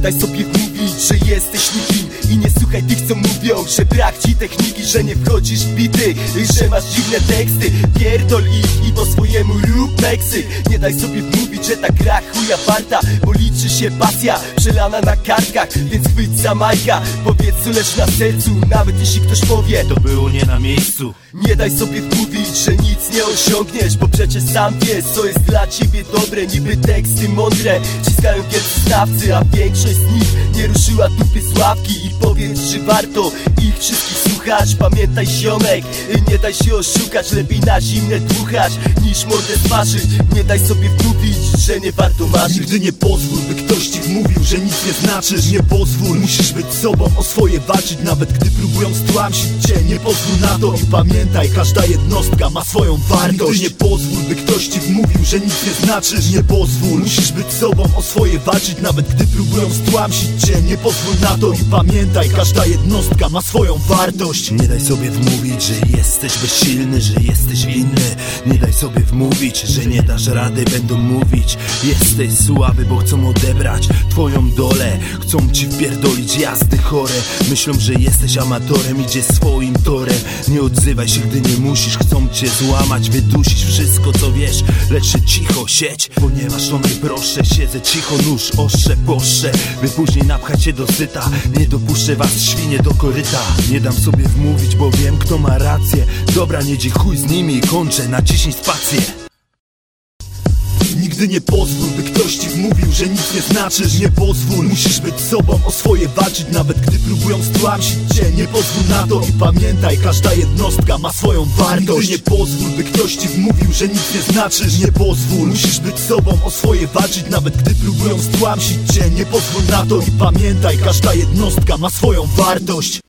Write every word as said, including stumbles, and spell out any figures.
daj sobie wmówić, że jesteś nikim i nie słuchaj tych, co mówią, że brak ci techniki, że nie wchodzisz w bity, że masz dziwne teksty. Pierdol ich i po swojemu rób Meksyk. Nie daj sobie wmówić, że ta gra chuja warta, bo liczy się pasja przelana na kartkach, więc chwyć za majka. Powiedz, co leży na sercu, nawet jeśli ktoś powie, to było nie na miejscu. Nie daj sobie wmówić, że nic nie osiągniesz, bo przecież sam wiesz, co jest dla ciebie dobre. Niby teksty mądre ciskają wielcy znawcy, a większość z nich nie ruszyła dupy z ławki. I powiedz, czy warto ich wszystkich słuchać. Pamiętaj, ziomek, nie daj się oszukać, lepiej na zimne dmuchać niż mordę zważyć. Nie daj sobie wmówić, że nie warto marzyć. Nigdy nie pozwól, by ktoś ci wmówił, że nic nie znaczysz. Nie pozwól, musisz być sobą, o swoje walczyć, nawet gdy próbują stłamsić cię. Nie pozwól na to i pamiętaj, każda jednostka ma swoją wartość. Nigdy nie pozwól, by ktoś ci wmówił, że nic nie znaczysz. Nie pozwól, musisz być sobą, o swoje walczyć, nawet gdy próbują stłamsić cię. Nie pozwól na to i pamiętaj, każda jednostka ma swoją wartość. Nie daj sobie wmówić, że jesteś bezsilny, że jesteś winny. Nie daj sobie wmówić, że nie dasz rady, będą mówić jesteś słaby, bo chcą odebrać twoją dolę. Chcą ci wpierdolić jazdy chore. Myślą, że jesteś amatorem, idzie swoim torem. Nie odzywaj się, gdy nie musisz. Chcą cię złamać, wydusić wszystko, co wiesz, lecz cicho siedź, ponieważ to najprostsze. Siedzę cicho, nóż, ostrze, poszcze, by później napchać się do syta. Nie dopuszczę was, świnie, do koryta. Nie dam sobie wmówić, bo wiem, kto ma rację. Dobra, nie dziś chuj z nimi i kończę, naciśnij spację. Nigdy nie pozwól, by ktoś ci wmówił, że nic nie znaczysz. Nie pozwól, musisz być sobą, o swoje walczyć, nawet gdy próbują stłamsić cię. Nie pozwól na to i pamiętaj, każda jednostka ma swoją wartość. Nigdy nie pozwól, by ktoś ci wmówił, że nic nie znaczysz. Nie pozwól, musisz być sobą, o swoje walczyć, nawet gdy próbują stłamsić cię. Nie pozwól na to i pamiętaj, każda jednostka ma swoją wartość.